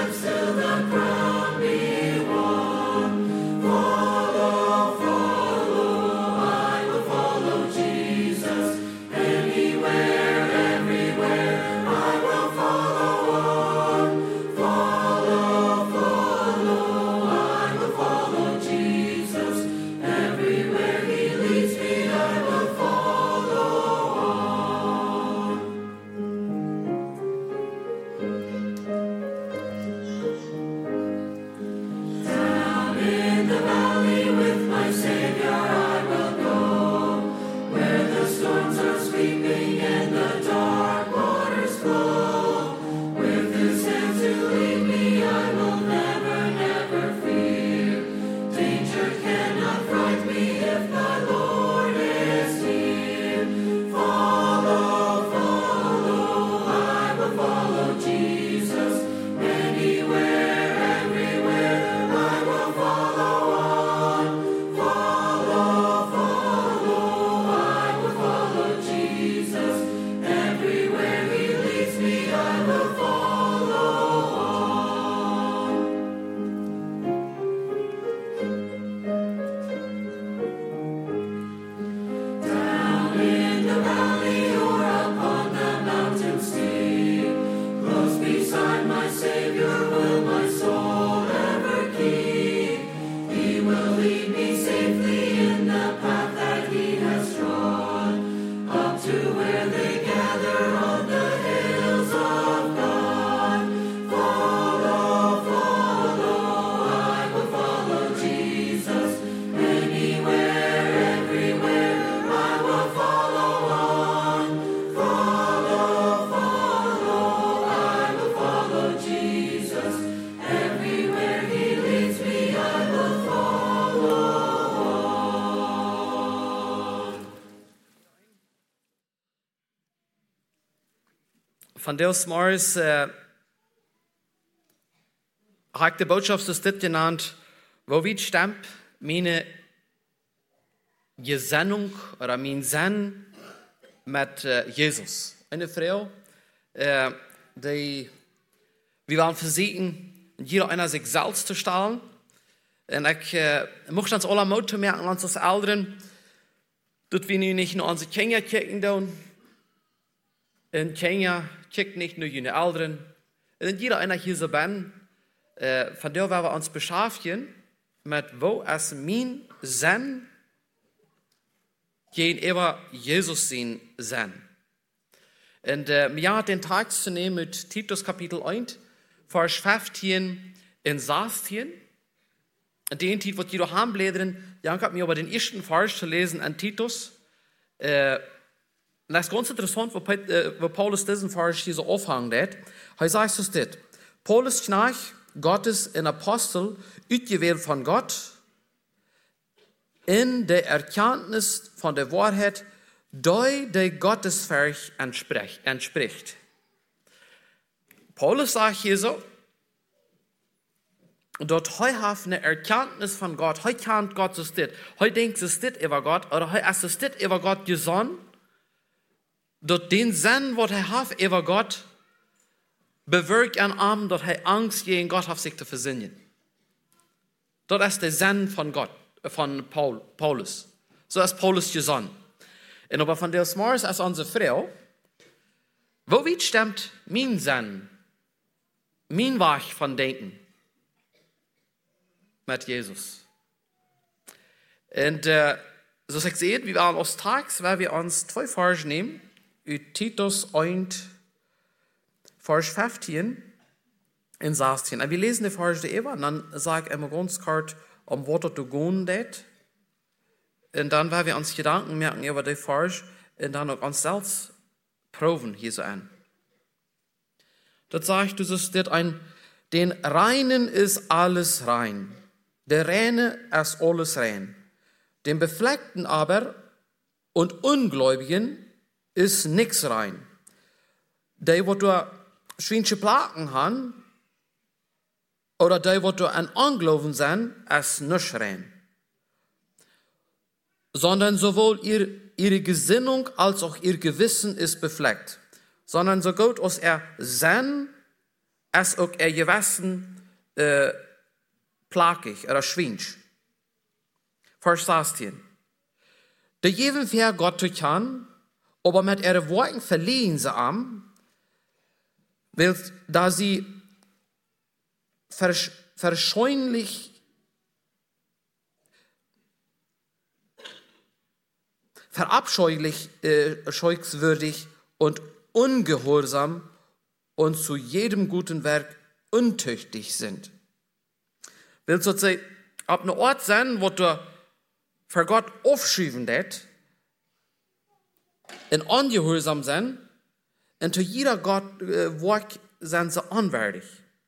Vandaag morgens heb ik de boodschap zoals dit genannt, wo wie stammt meine Gesinnung oder mein Sinn mit Jesus. Eine Frau, die wir waren versuchen, jeder einer sich selbst zu stellen. Und ich möchte uns alle Mut merken, uns als Eltern, dass wir nicht nur unsere Kinder kicken tun. Und Kinder kicken nicht nur ihre Eltern. Und jeder einer hier so bin, von der wir uns beschäftigen, mit wo es mein Sinn gegenüber Jesus sein Sinn. Und mir hat den Text zu nehmen mit Titus Kapitel 1, Vers 15 in 16. Und den Titel wird jeder haben blädern. Ja, ich habe mir aber den ersten Vers zu lesen an Titus. Das ist ganz interessant, wo Paulus diesen Vers hier so aufhängt. Er sagt es das. Paulus Knecht, Gottes ein Apostel, ausgewählt von Gott, in der Erkenntnis von der Wahrheit, die Gottesfurcht entspricht. Paulus sagt hier so, dort heu hat eine Erkenntnis von Gott, heu kennt Gott so dit, heu denkt es dit über Gott, oder heu ist es dit über Gott gesonnen, dort den Sinn, was hat über Gott, bewirkt an Arm, dort heu Angst gegen Gott auf sich zu versinnen. Dort ist der Sinn von Gott, von Paulus. So ist Paulus gesonnen. Und aber von der Smars als unsere Frau, wo weit stimmt mein Sinn, mein Weg von Denken mit Jesus? Und so ich sehe, wir waren aus Tags, weil wir uns 2 Verse nehmen, Titus 1, Vers 15 in 16. Und wir lesen die Verse eben, und dann sage ich immer ganz kurz, was zu gehen geht. Und dann werden wir uns Gedanken merken über die Verse und dann auch uns selbst proben hier so an. Dort sagt du, den Reinen ist alles rein. Der Reine ist alles rein. Dem Befleckten aber und Ungläubigen ist nichts rein. Die, wo du schwinche Plagen haben, oder die, wo du an Unglauben sind, ist nicht rein. Sondern sowohl ihre Gesinnung als auch ihr Gewissen ist befleckt. Sondern so gut als Sinn als auch gewissen plagig oder schwinsch. Vers 16. De geven ver Gott zu kan, aber mit ihre Worten verliehen sie am, weil da sie verabscheuungswürdig und ungehorsam und zu jedem guten Werk untüchtig sind. Will sozusagen ab einem Ort sein, wo du für Gott aufschreiben det, in ungehorsam sein, und zu jeder Gott Werk sind sie unwürdig.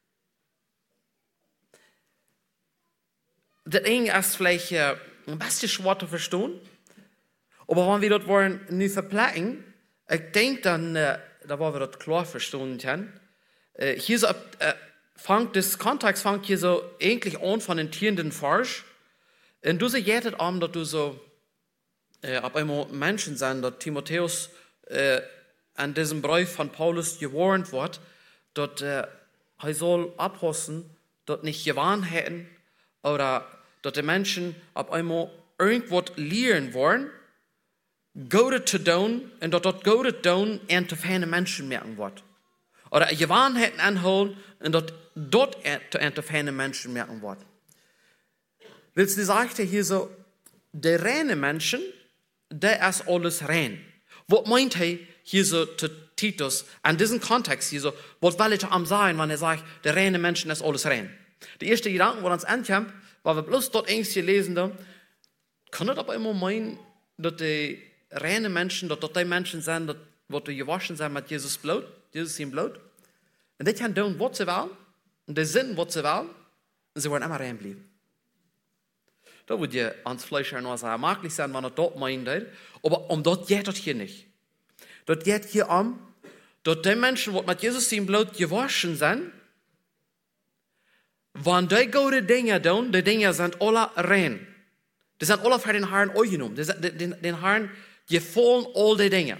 Das Ding ist vielleicht ein bisschen schwer zu verstehen, aber wenn wir das wollen nu verplacken, ich denke dann, da wollen wir das klar verstehen können. Hier so, das Kontext fängt hier so eigentlich an von den Tieren Forsch. Und du siehst jetzt an, dass du so ab einmal Menschen sind, dass Timotheus an diesem Brief von Paulus gewarnt wird, dass er soll abpassen, dass nicht gewarnt hätten oder dass die Menschen ab einmal irgendwas lernen wollen, Gute zu tun, und dass Gute tun und zu viele Menschen merken wird. Oder gewarnt hätten anholen, und dass dort zu viele Menschen merken wird. Willst du sagen, hier so, der reine Menschen, der ist alles rein. Was meint er hier so zu Titus, an diesem Kontext hier so, was will ich am sagen, wenn er sagt, der reine Menschen ist alles rein? Der erste Gedanke, wo uns ankommt, weil wir bloß dort ängstlich lesen, da, kann das aber immer meinen, dass die reine Menschen, dass die Menschen sind, die gewaschen sind mit Jesus Blut, Jesus im Blut. Und die können tun, was sie wollen, und die sind, was sie wollen, und sie wollen immer rein bleiben. Da würde je ans Fleisch noch sehr möglich sein, wenn er dort meint, aber das geht das hier nicht. Das geht hier dass die Menschen, die mit Jesus im Blut gewaschen sind, wenn die gute Dinge tun, die Dinge sind alle rein. Die sind alle für den Herrn angenommen. Den Herrn gefallen all die Dinge.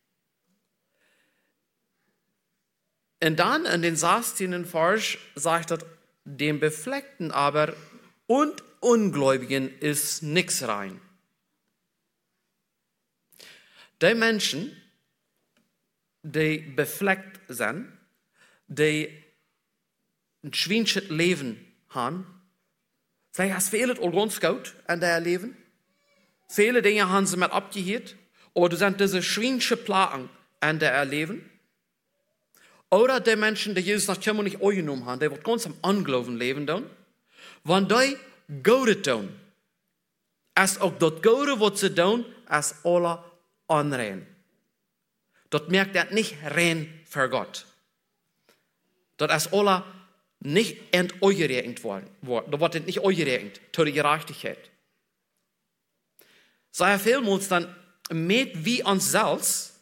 Und dann in den 16. Vers sagt er, dem Befleckten aber und Ungläubigen ist nichts rein. Die Menschen, die befleckt sind, die ein schwindsches Leben haben, vielleicht hast du vieles all ganz gut an der Leben. Viele Dinge haben sie mit abgehört, aber du sind diese schwinsche Plagen an der Leben. Oder die Menschen, die Jesus nach Himmel nicht angenommen haben, die ganz am Unglauben leben tun. Wenn die Gute tun, als auch das Gute, was sie tun, als alle unrein. Das merkt er nicht rein für Gott. Das ist alle nicht enteugeregend worden. Da wird nicht eugeregend zu der Gerechtigkeit. So er vielmals dann mit wie uns selbst,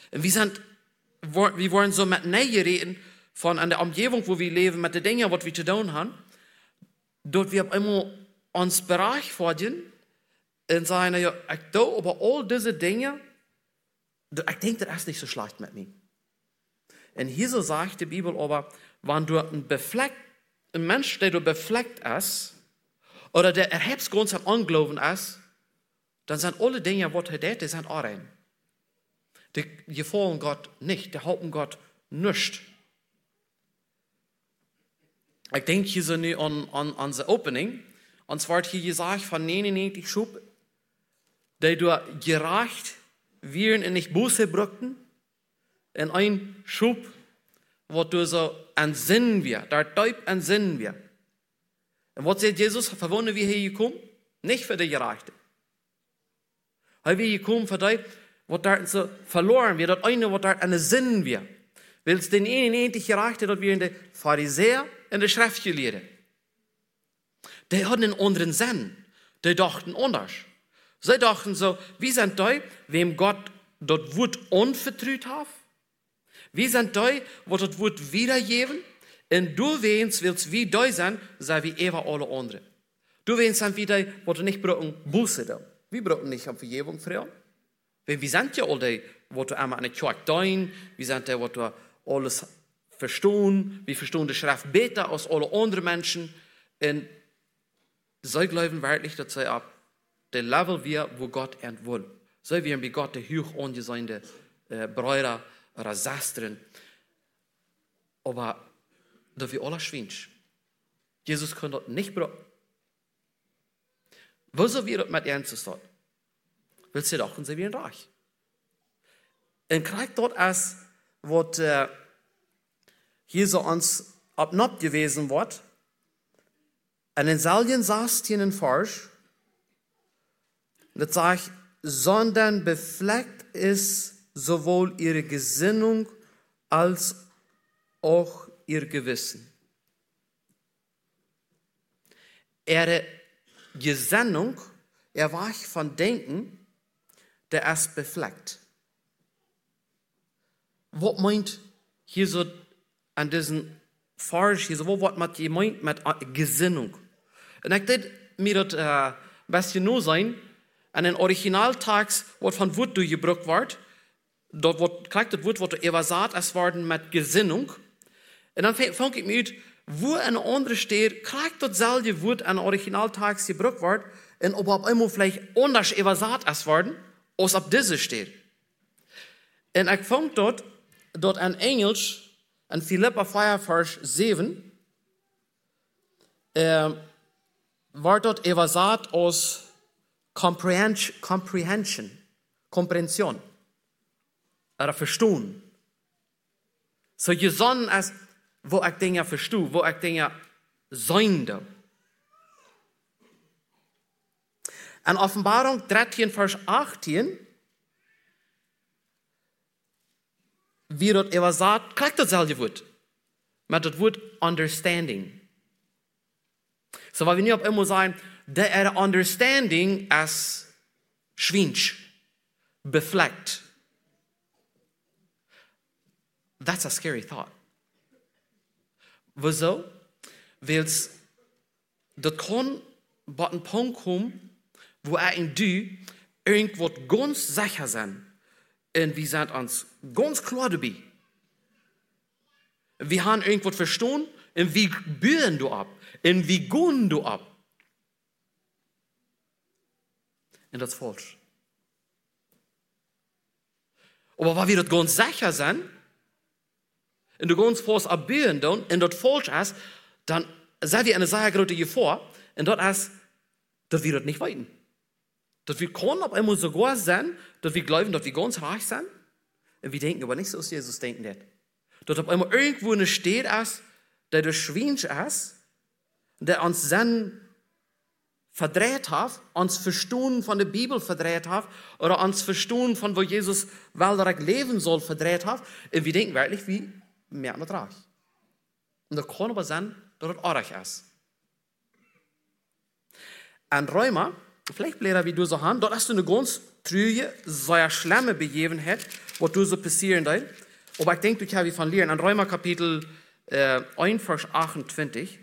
wir wollen so mit Nähe reden von an der Umgebung, wo wir leben, mit den Dingen, was wir zu tun haben, dort wir immer uns Bereich vorgehen und sagen, ja, ich tue aber all diese Dinge, ich denke, das ist nicht so schlecht mit mir. Und hier so sagt die Bibel aber, wenn du ein Mensch, der du befleckt ist, oder der erhebsgrund am Unglauben ist, dann sind alle Dinge, was er tut, die sind auch rein. Die gefallen Gott nicht, die halten Gott nicht. Ich denke hier so nu an the Opening, und zwar wird hier gesagt von 99 Schub, die du gerecht wären und nicht Buße brückten, in ein Schub, wo du so entsinnen wir, da Teub entsinnen wir. Und was sagt Jesus, verwundert wie hier gekommen? Nicht für die Gerechte. Weil wir gekommen für die, was da so verloren wird, das eine, was da entsinnen wir. Weil es den 91 Gerechte, dort wir in der Pharisäer und der Schriftgelehrten. Die hatten einen anderen Sinn. Die dachten anders. Sie dachten so, wie sind die, wem Gott dort Wut unvertrüht hat? Wie sind die, wo dort Wut wiedergeben? Und du willst wie die sein, sei wie Eva alle anderen. Du willst wie die, wo du nicht brauchen Buße da. Wir brauchen nicht auf Vergebung früher. Wir sind ja alle die, wo du einmal eine Kirche dein, wir sind die, wo du alles verstehen, wir verstehen die Schrift besser als alle anderen Menschen. Und sie glauben wirklich, dass sie ab dem Level wir, wo Gott will. Sie werden wie Gott die hoch angesehene Brüder oder Schwestern. Aber da wir alle schwinsch. Jesus kann das nicht brauchen. Wieso wir das mit ernst tun? Willst du doch, und sie werden reich. Und kriegt dort als, was hier so uns abnab gewesen wird, an den Salien saß hier in Farsch, das sagt, sondern befleckt ist sowohl ihre Gesinnung als auch ihr Gewissen. Ihre Gesinnung, war von Denken, der ist befleckt. Was meint hier so an diesen Farsch, hier so, was man meint mit Gesinnung? Und ich denke, mir das ein bisschen nur sein, an den Originaltext, was von Wort durchgebrückt wird, dort wird kriegt das Wort, was übersagt es worden mit Gesinnung. Und dann fange ich mir wo ein anderer steht, kriegt das selbe Wort an den Originaltext gebrückt wird, und ob auf einmal vielleicht anders übersagt es worden, als ob diese steht. Und ich fange dort an Englisch, an Philippa 4, Vers 7, wird dort übersagt als Comprehension, oder Verstehen. So gesonnen als, wo ich Dinge verstehe, wo ich Dinge sein darf. An Offenbarung 13, Vers 18, wie dort übersagt, kriegt das selbe Wort. Mit das Wort Understanding. So, weil wir nicht auf einmal sagen, der Understanding als schwinsch, befleckt. That's a scary thought. Wieso? Weil das kann bei einem Punkt kommen, wo in du irgendwo ganz sicher sind. Und wir sind uns ganz klar dabei. Wir haben irgendwas verstanden und wir bühren du ab. Und wir gehen du ab. Und das ist falsch. Aber weil wir das ganz sicher sind, und du ganz falsch abbühren und das falsch ist, dann seid ihr eine sehr große Gefahr. Und das ist, dass wir das nicht weiten. Dass wir können auf einmal sogar sein, dass wir glauben, dass wir ganz reich sind. Und wir denken aber nicht so, als Jesus denken wird. Dass auf einmal irgendwo eine steht ist, der der Schwinsch ist, der uns dann verdreht hat, uns Verstehen von der Bibel verdreht hat, oder uns Verstehen von wo Jesus wel direkt leben soll verdreht hat. Und wir denken wirklich, wie mehr nicht reich. Und das kann aber sein, dass es auch reich ist. An Römer, vielleicht Lehrer, wie du so haben, dort hast du eine ganz trüge, sehr schlimme Begebenheit, was du so passieren soll. Aber ich denke, du kannst von lernen. An Römer Kapitel 1, Vers 28.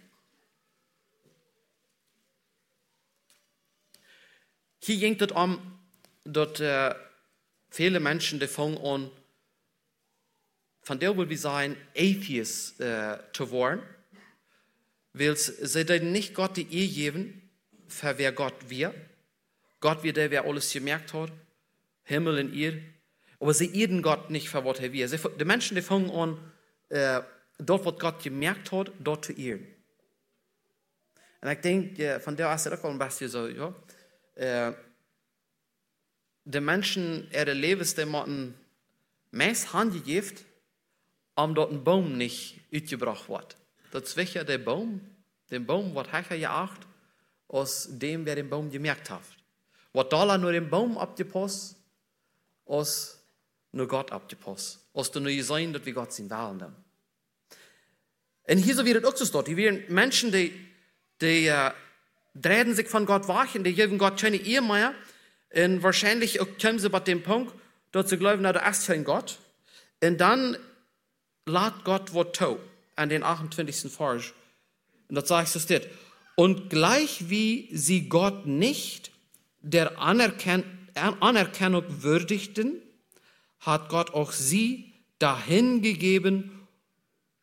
Hier ging es dass viele Menschen, die fangen an, von der will wir sein, Atheist zu werden, weil sie dann nicht Gott die Ehe geben, für wer Gott wir. Gott wir der, wer alles gemerkt hat, Himmel und Erde. Aber sie irren Gott nicht für was er wir. Die Menschen, die fangen an, dort, was Gott gemerkt hat, dort zu irren. Und ich denke, von der ist es auch ein bisschen so, ja. Die Menschen, ihre Lebens, die machen meist handgegeben, dort ein Baum nicht uitgebracht wird. Das ist welcher der Baum wird höher geachtet, aus dem, wer den Baum gemerkt hat. Wird da nur den Baum abgepasst, aus nur Gott abgepasst. Aus der neue sein, dass wir Gott sehen wollen. Und hier so wird es auch so dort. Hier werden Menschen, die drehen sich von Gott weg und die geben Gott keine Ehe mehr. Und wahrscheinlich kommen sie bei dem Punkt, dass sie glauben, na, da ist kein Gott. Und dann lädt Gott was tun, an den 28. Vers. Und das sagt es dort. Und gleich wie sie Gott nicht der Anerkennung würdigten, hat Gott auch sie dahin gegeben,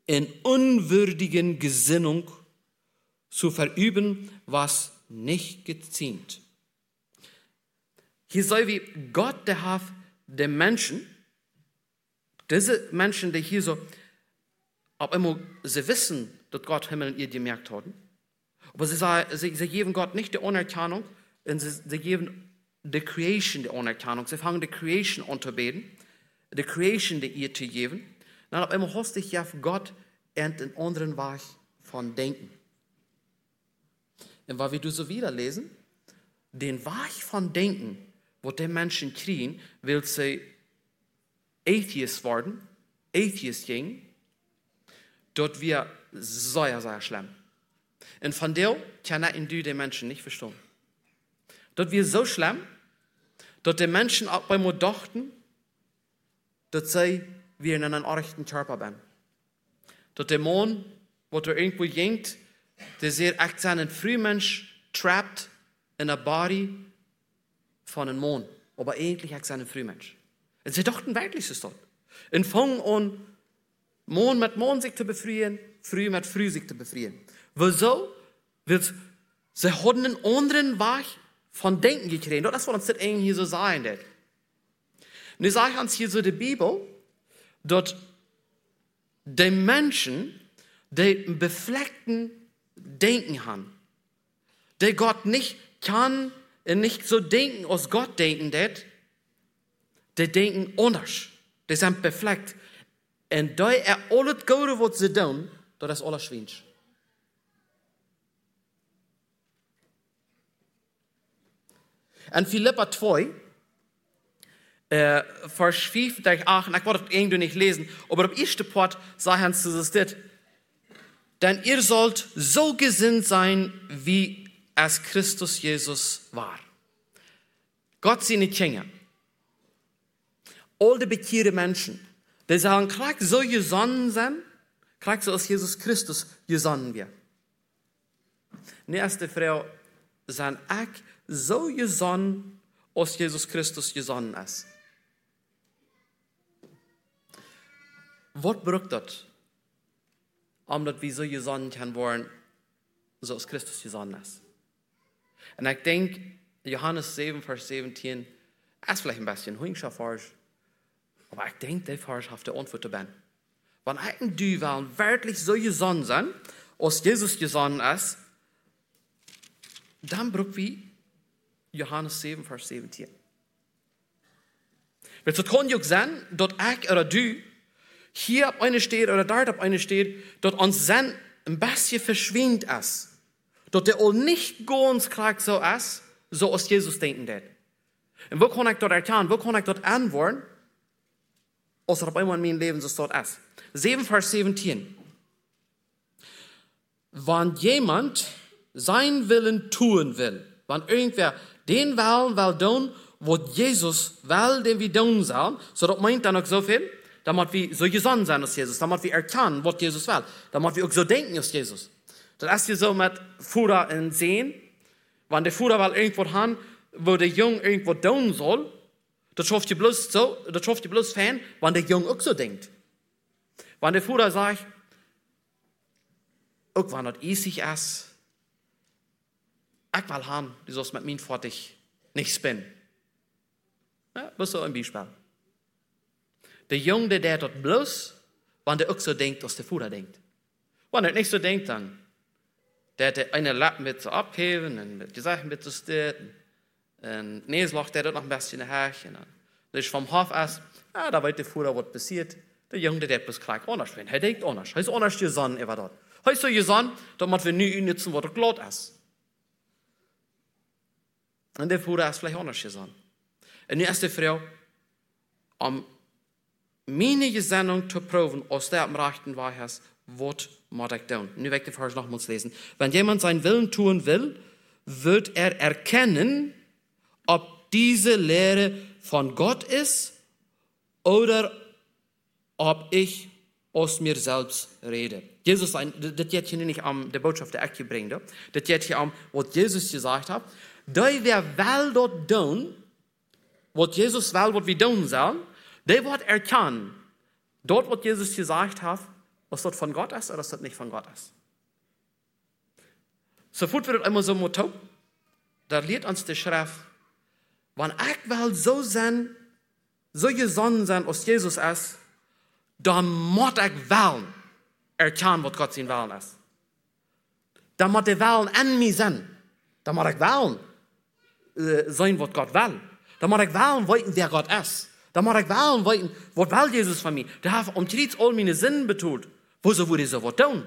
in unwürdigen Gesinnung zu verüben, was nicht geziemt. Hier soll wie Gott, der hat den Menschen, diese Menschen, die hier so, ob immer sie wissen, dass Gott Himmel und ihr gemerkt haben, aber sie geben Gott nicht die Anerkennung, und sie geben die Creation die Anerkennung. Sie fangen die Creation an zu beten, die Creation die ihr zu geben. Dann auf einmal hast dich ja Gott einen anderen Weg von Denken. Und weil wir du so wieder lesen, den Weg von Denken, wo die Menschen kriegen, will sie Atheist werden, Atheist gehen, dort wir sehr, sehr schlimm. Und von dem kann ich die Menschen nicht verstehen. Dort wir so schlimm, dass die Menschen auch bei mir dachten, dass sie wie in einem echten Körper sind. Dass der Mann, wo irgendwo jenkt, der sehr echt seinen Frühmensch trapped in der Body von einem Mann. Aber eigentlich echt seinen Frühmensch. Und sie dachten wirklich, es ist das. Und fangen an, Mann mit Mann sich zu befreien, Früh mit Früh sich zu befreien. Wieso? Weil sie hatten einen anderen Weg von Denken gekriegt. Das ist, was uns das eigentlich hier so sagen wird. Und ich sage uns hier so die Bibel, dass die Menschen, die einen befleckten Denken haben, die Gott nicht kann und nicht so denken, als Gott denken wird, die denken anders. Die sind befleckt. Und da alles Gute, was sie tun, das ist alles Schwinsch. In Philippa 2, Vers 5, 8, ich wollte das irgendwie nicht lesen, aber am ersten Part sagen sie das. Denn ihr sollt so gesinnt sein, wie es Christus Jesus war. Gott seine Kinder, all die bekehrten Menschen, die sagen, krieg so gesonnen sein, krieg so als Jesus Christus gesonnen wird. Die erste Frau sagen, ich so gesonnen, als Jesus Christus gesonnen ist. Was braucht das, dass wir so gesonnen können worden, so als Christus gesonnen ist? Und ich denke, Johannes 7, Vers 17, ist vielleicht ein bisschen hingscher Vers, aber ich denke, der Vers hat die Antwort dabei. Wenn ich und du wollen wirklich so gesonnen sein, als Jesus gesonnen ist, dann braucht wir Johannes 7, Vers 17. Weil es kann ja auch sein, dass ich oder du hier auf eine steht oder dort auf eine steht, dass uns Sinn ein bisschen verschwindet ist. Dass der auch nicht ganz klar so ist, so als Jesus denken wird. Und wo kann ich dort erkennen, wo kann ich dort antworten, als auf einmal in meinem Leben so dort ist. 7, Vers 17. Wenn jemand sein Willen tun will, wenn irgendwer den Willen will tun, was Jesus will, den wir tun sollen, so das meint dann auch so viel, damit wir so gesonnen sein als Jesus, damit wir erkennen, was Jesus will, damit wir auch so denken als Jesus. Das ist ja so mit Führer und Sehen, wenn der Führer will irgendwo haben, wo der Junge irgendwo tun soll, das schafft ihr bloß so, das schafft ihr bloß Fan, wenn der Junge auch so denkt. Wenn der Führer sagt, auch wenn das easig ist, ich will haben, du sollst mit mir fertig nicht spinnen. Ja, das ist so ein Beispiel. Der Junge, der dort bloß, wenn der auch so denkt, als der Führer denkt. Wenn er nicht so denkt, dann der eine Lappen mit so abheben und die Sachen mit so stehen. Und Näslach, der dort noch ein bisschen nachher. Das ist vom Hof aus, da weiß der Führer, was passiert. Der Junge, der bloß gleich anders werden. Er denkt anders. Er ist anders gesonnen, er war dort. Er ist so gesonnen, damit wir nie nutzen, was er glatt ist. Und der Führer ist vielleicht anders gesonnen. Und die erste Frau, meine Gesinnung zu proben, aus der am rechten Weg ist, was muss ich tun? Nu werde ich den Vers nochmals lesen. Wenn jemand seinen Willen tun will, wird er erkennen, ob diese Lehre von Gott ist oder ob ich aus mir selbst rede. Jesus, das geht hier nicht um die Botschaft, die ich hier bringe. Das geht hier um, was Jesus gesagt hat. Da wir will dort tun, was Jesus will, was wir tun sollen, der wird erkennen, dort, was Jesus gesagt hat, was das von Gott ist oder was das nicht von Gott ist. Sofort wird es immer so Motto, da lehrt uns die Schrift, wenn ich will so sein, so gesonnen sein, als Jesus ist, dann muss ich wählen, erkennen, was Gott sein Willen ist. Dann muss der Willen an mir sein. Dann muss ich wählen, sein, was Gott will. Dann muss ich wählen, wissen, wer Gott ist. Dann muss ich wählen, wissen, was will Jesus von mir. Der hat umtritt all meine Sinnen betont. Wieso würde ich so was tun?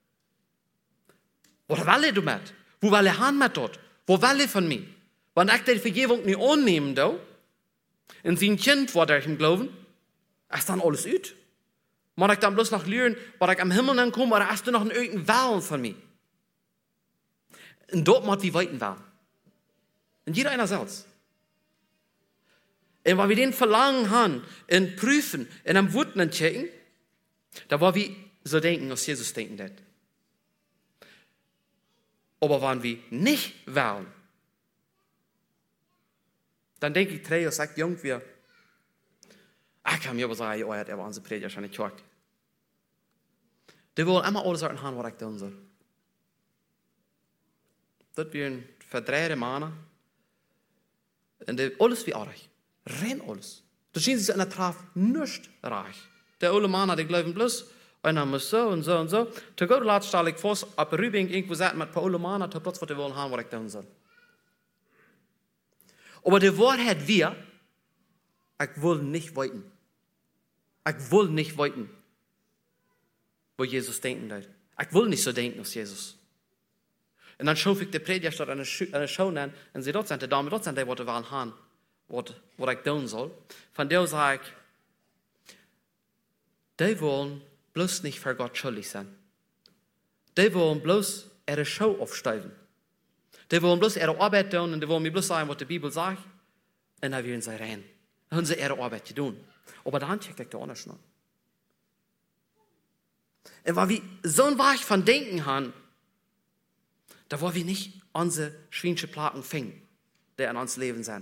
Was will er damit? Wo will er hin mit dort? Wo will er von mir? Wenn ich die Vergebung nicht annehmen darf, in sein Kind, wo ich ihm glauben, ist dann alles ut. Muss ich dann bloß noch lernen, was ich am Himmel ankomme, oder hast du noch einen irgendeinen Willen von mir? Und dort muss wir weiten wollen. Und jeder einer selbst. Und wenn wir den Verlangen haben, in Prüfen, in einem Wurden checken, da wollen wir so denken, als Jesus denken hat. Aber wenn wir nicht wollen, dann denke ich, drei, als ich jung wäre, ich kann mir aber sagen, ja, er war unsere Prediger schon nicht gehört. Die wollen immer alles sagen, was ich tun soll. Das wären verdrehte Männer. Und alles wie reich. Rein alles. Da schien sich an der Traf nicht reich. Der alle Männer, die glauben bloß, einer muss so und so und so. Zu Gott laat stelle ich vor, ab Rübing irgendwo sagt mit ein paar alle Männer, zu plötzlich, was die wollen haben, was ich tun soll. Aber die Wahrheit wir, ich will nicht weiten. Ich will nicht weiten, wo Jesus denken wird. Ich will nicht so denken als Jesus. Und dann schaue ich die Prediger statt eine Show nennen, und sie dort sind die Damen, dort sind die, die wollen haben, was ich tun soll. Von der sage ich, die wollen bloß nicht für Gott schuldig sein. Die wollen bloß ihre Show aufsteigen. Die wollen bloß ihre Arbeit tun und die wollen mir bloß sagen, was die Bibel sagt. Und dann werden sie rein. Dann haben sie ihre Arbeit tun. Aber dann checkt ich da auch nicht noch. Und weil wir so ein Weich von Denken haben, da wollen wir nicht unsere schweinische Plagen fingen, die in uns Leben sind.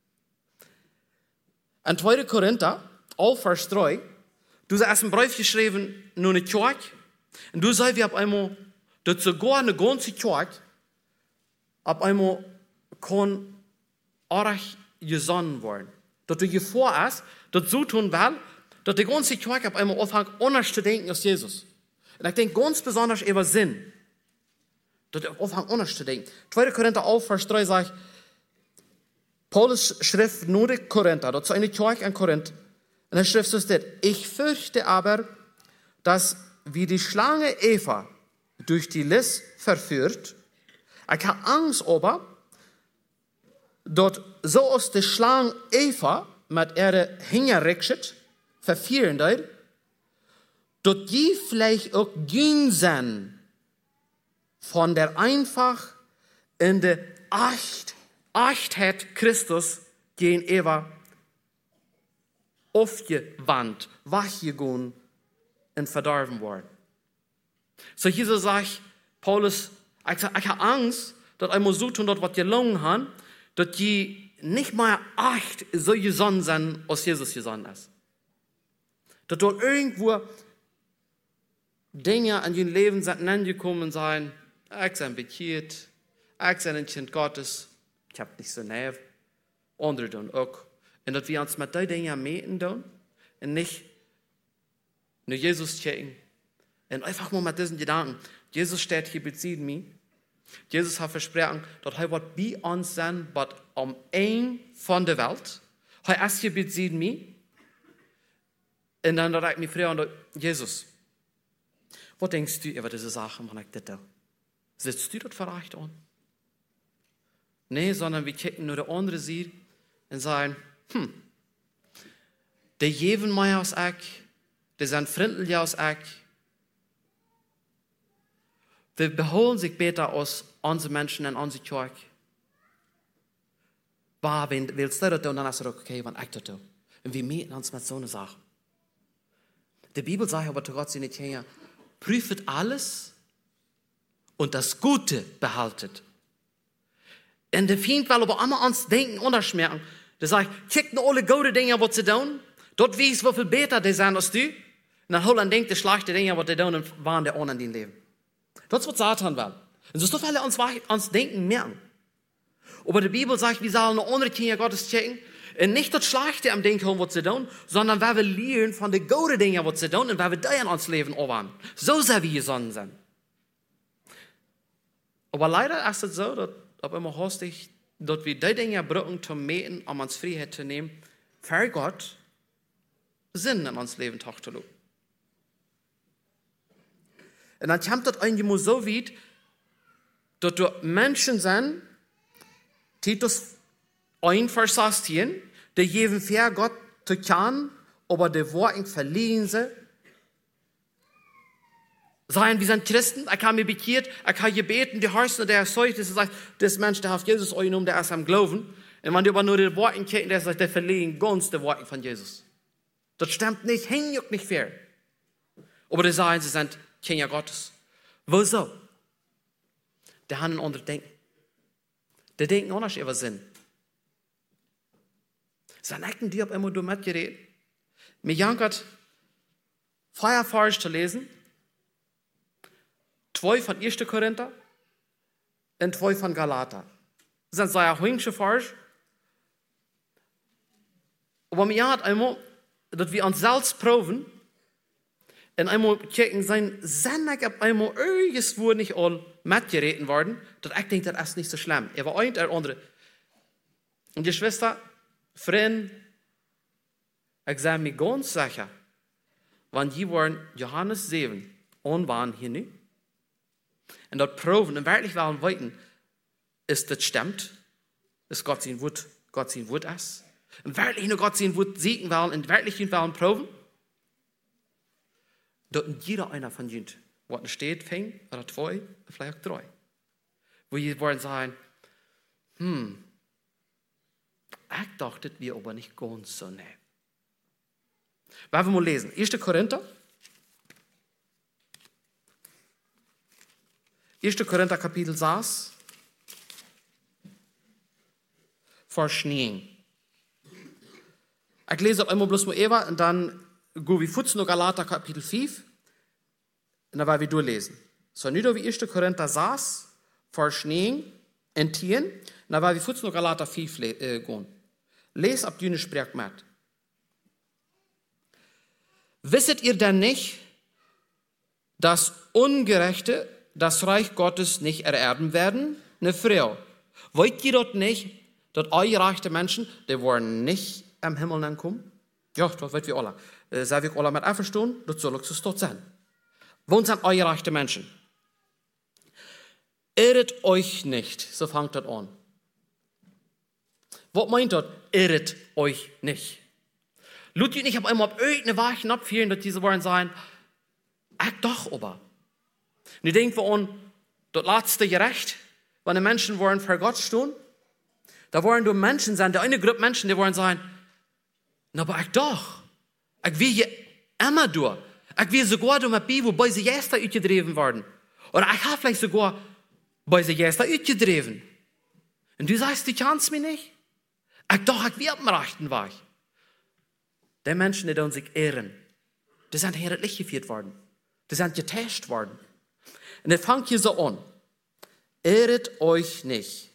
In 2. Korinther, 11, Vers 3, du hast einen Brief geschrieben, nur eine Kirche, und du sagst, wir haben einmal, dass sogar eine ganze Kirche, ab einmal kann arg gesonnen werden. Dass du vor hast, dass so tun will, dass die ganze Kirche ab einmal anfängt, anders zu denken als Jesus. Und ich denke ganz besonders über Sinn. Dass die anfangen, anders zu denken. 2. Korinther 11, Vers 3 sagt, Paulus schrift nur die Korinther, dort zu einer Kirche an Korinth. Und er schrift so steht, ich fürchte aber, dass wie die Schlange Eva durch die List verführt, ich habe Angst aber, dass so aus der Schlange Eva mit ihrer Hingerrückschritt verführen wird, dass die vielleicht auch gehen sind von der einfach in der Echtheit Christus gegen Eva aufgewandt, weggegangen und verdorben worden. So hier sagt Paulus, ich habe Angst, dass einmal so tun, dass was gelungen haben, dass die nicht mehr echt so gesonnen sind, als Jesus gesonnen ist. Dass dort irgendwo Dinge an ihrem Leben sind angekommen sein, ich bin bekehrt, ich bin ein Kind Gottes, ich habe nicht so nerv, andere tun auch. Und dass wir uns mit den Dingen meten tun und nicht nur Jesus checken. Und einfach mal mit diesen Gedanken, Jesus steht hier bezieht mich. Jesus hat versprochen, dass er wird bei uns sein, was am Ende von der Welt. Er ist hier bezieht mich. Und dann da ich mich fragen, Jesus, was denkst du über diese Sachen, wenn ich das tue? Sitzt du dort vielleicht an? Nee, sondern wir checken nur die andere Seite und sagen, die geben mir aus Eck, die sind freundlich aus Eck. Die beholen sich besser aus unseren Menschen und unsere Kirche. Wenn willst du das tun, dann hast du okay, wenn ich das tue. Und wir meten uns mit so einer Sache. Die Bibel sagt aber zu Gott, sie nicht hier, prüft alles und das Gute behaltet. Und der Feind will aber immer uns denken unterschmerzen. Der sagt, check nur alle gute Dinge, was sie tun. Dort weiß, wie viel besser die sind als du. Und dann holen denkt, die schlechte Dinge, was die tun, waren der anderen in Leben. Das ist, was Satan will. Und so ist das, weil er uns denken merken. Aber die Bibel sagt, wir sollen noch andere Kinder Gottes checken. Und nicht das Schlechte am Denken, was sie tun, sondern weil wir lernen von den guten Dingen, was sie tun, und weil wir die in uns Leben auch so sehr wie gesonnen sind. Aber leider ist es so, dass immer hastig, dass wir die Dinge brauchen, zu mähen, um uns Freiheit zu nehmen, für Gott Sinn in uns Leben zu lassen. Und dann kommt das eigentlich so weit, dass du Menschen sind, Titus 1, Vers 16, die geben für Gott zu kennen, aber die Worte verlieren sie. Sagen, wir sind Christen, ich habe mich bekehrt, ich habe gebeten, die Herzen, der sagt, das sagt, das Mensch, der hat Jesus eingenommen, der ist am Glauben. Und wenn du aber nur die Worte kennst, der sagt, der verlieren ganz die Worte von Jesus. Das stimmt nicht, hängt nicht fair. Aber die sagen, sie sind Kinder Gottes. Wieso? Die haben ein anderes Denken. Die denken auch nicht über Sinn. Sie denken, die haben immer du mitgeredet. Mir jankert, Feierfahrt zu lesen. 2 von 1. Korinther und 2 von Galater. Das sind sehr hübsche Vers. Aber mir hat einmal, dass wir uns selbst proben, und einmal checken, sein Sinn, ob einmal irgendwo nicht all mitgereden worden, dass ich denke, das ist nicht so schlimm. Er war ein oder andere. Und die Schwester, Freund, ich sage mir ganz sicher, wenn die waren Johannes 7 und waren hier nicht, und dort proben und wirklich wollen weiten, ist das stimmt, ist Gott sein Wort ist. Und wirklich nur Gott sein Wort siegen wollen und wirklich wollen proben, dort jeder einer von ihnen, was steht, fängt, oder 2, vielleicht 3. Wo die wollen sagen, ich dachte, wir aber nicht ganz so, ne. Wollen wir mal lesen. 1. Korinther. 1. Korinther Kapitel 6. Vers 9. Ich lese auf einmal bloß mal Eva und dann gehen wir futzen noch Galater Kapitel 5 und dann werden wir durchlesen. So, nicht wie 1. Korinther 6, Vers 9 und 10 und dann werden wir futzen noch Galater 5 gehen. Les ab Düne spricht mit. Wisset ihr denn nicht, dass Ungerechte das Reich Gottes nicht ererben werden? Eine Frau. Wollt ihr dort nicht, dass eure reichen Menschen, die wollen nicht am Himmel ankommen? Ja, das wollen wir alle. Sei wir alle mit einverstanden, das soll es dort sein. Wo sind eure reichen Menschen? Irret euch nicht, so fängt das an. Was meint das? Irret euch nicht. Ludwig und ich haben einmal auf irgendeine Wahrheit abfielen, dass diese Worte sagen, doch, aber. Und ich denke an das letzte Gericht, wenn die Menschen wollen vor Gott stehen, da wollen nur Menschen sein, die eine Gruppe Menschen, die wollen sagen, na, aber doch. Ich will hier immer durch. Ich will sogar durch die Bibel, bei sie gestern ausgedreven worden. Oder ich habe vielleicht sogar bei sie gestern ausgedreven. Und du sagst, du kannst mich nicht. Ich will am rechten Weg. Die Menschen, die sich ehren, die sind herrlich geführt worden. Die sind getäuscht worden. Und es fängt hier so an. Irret euch nicht.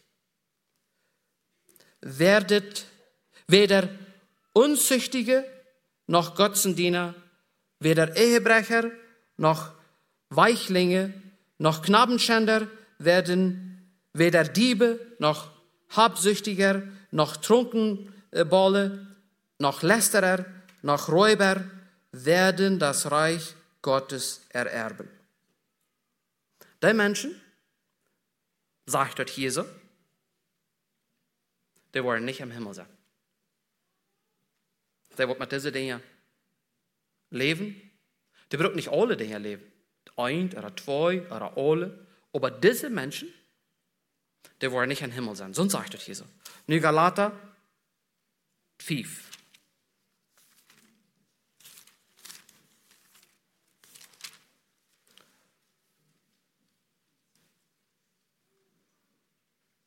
Werdet weder Unzüchtige noch Götzendiener, weder Ehebrecher noch Weichlinge noch Knabenschänder, werden weder Diebe noch Habsüchtiger noch Trunkenbolle noch Lästerer noch Räuber werden das Reich Gottes ererben. Die Menschen, sagt dort Jesus, die wollen nicht im Himmel sein. Die wollen mit diesen Dingen leben. Die brauchen nicht alle Dinge leben. Ein oder 2 oder alle. Aber diese Menschen, die wollen nicht im Himmel sein. Sonst sagt dort Jesus. Nu Galater 5.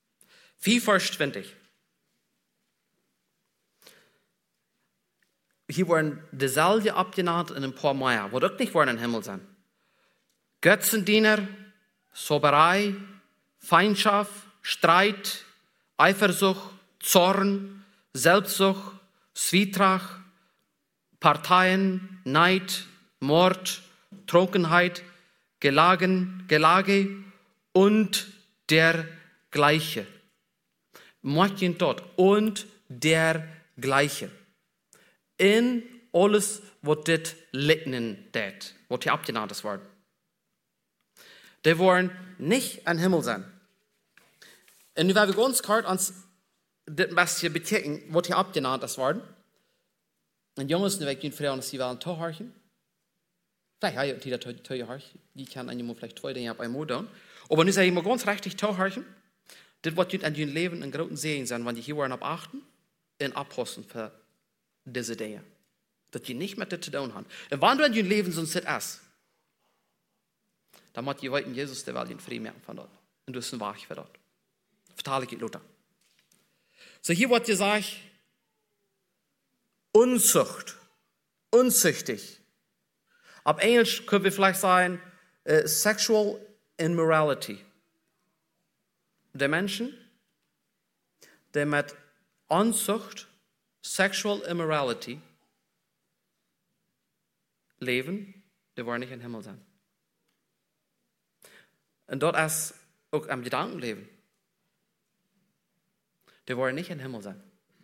Vers 20. hier worden dezelfde abgenannt in ein paar Meier, wo auch nicht worden in den Himmel sind. Götzendiener, Soberei, Feindschaft, Streit, Eifersucht, Zorn, Selbstsucht, Zwietracht, Parteien, Neid, Mord, Trunkenheit, Gelage und dergleiche. Macht dort und dergleiche. In alles, was das liegnen det, was hier abgenannt ist worden. Die wollen nicht an Himmel sein. Und nu werden wir ganz kurz uns das ein bisschen betecken, was hier abgenannt ist worden. Und Jungs, nu werden wir uns die wollen zuhören. Vielleicht habe ich die da zuhören. Die kann an jemand vielleicht zwei Dinge auf einmal tun. Aber nu sage ich mal ganz richtig zuhören. Das wird an ihrem Leben ein großen Segen sein, wenn die hier wollen abachten und abhosten für diese Dinge. Dass die nicht mit das zu tun haben. Und wenn du in ihrem Leben so ein Sit ist, dann muss die weiten Jesus, der will den Frieden merken von dort. Und du bist ein Wach für dort. Vertale ich Luther. So hier wird gesagt, Unzucht, unzüchtig. Auf Englisch können wir vielleicht sagen, sexual immorality. Der Menschen, der mit Unzucht, sexual immorality leben, die wollen nicht im Himmel sein. Und dort ist auch am Gedankenleben. Die wollen nicht im Himmel sein.